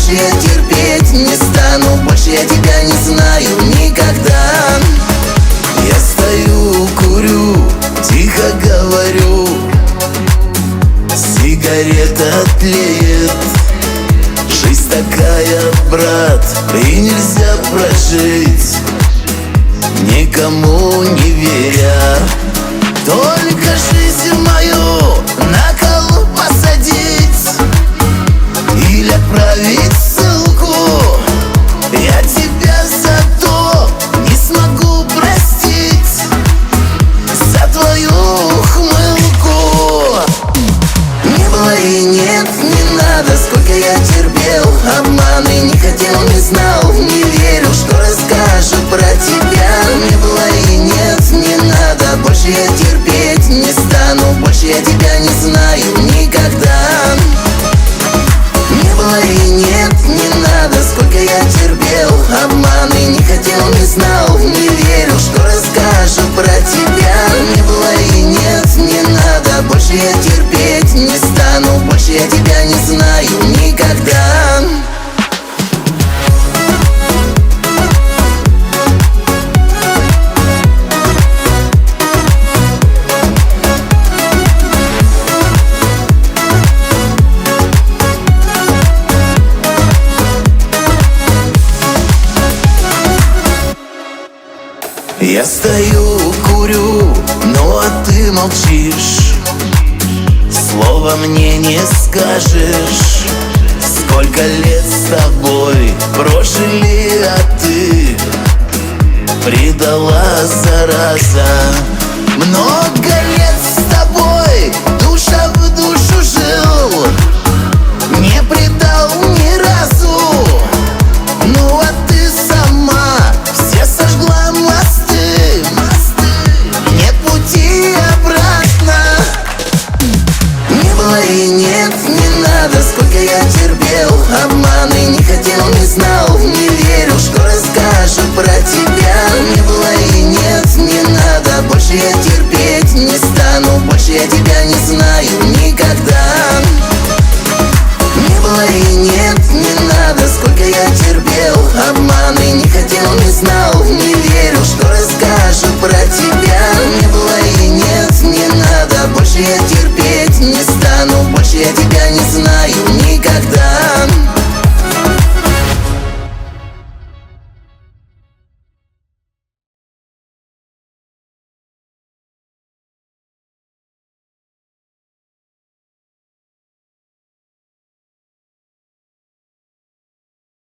больше я терпеть не стану. Больше я тебя не знаю никогда. Я стою, курю, тихо говорю, сигарета тлеет. Жизнь такая, брат, и нельзя прожить, никому не веря. Только жизнь мою на кол посадить или отправить ссылку. Я тебя за то не смогу простить, за твою ухмылку. Не было и нет, не надо, сколько я терпел обманы, не хотел, не знал, не верил, что расскажу про тебя. Не было и нет, не надо, больше я терпеть не стану. Больше я тебя не знаю никогда. Не было и нет, не надо, сколько я терпел обманы, не хотел, не знал, не верил, что расскажу про тебя. Не было и нет, не надо, больше я терпеть не стану. Больше я тебя не знаю никогда. Я стою, курю, ну а ты молчишь, слова мне не скажешь. Сколько лет с тобой прожили, а ты предала, зараза. Много лет с тобой душа в душу жил, не предал ни разу. Ну а ты сама все сожгла мосты, нет пути обратно. Не было и нет, не надо, сколько я терпел обманы, не хотел, не знал, не верил, что расскажу про тебя. Не было и нет, не надо, больше я терпеть не стану. Больше я тебя не знаю никогда. Не было и нет, не надо, сколько я терпел обманы, не хотел, не знал, не верил, что расскажу про тебя.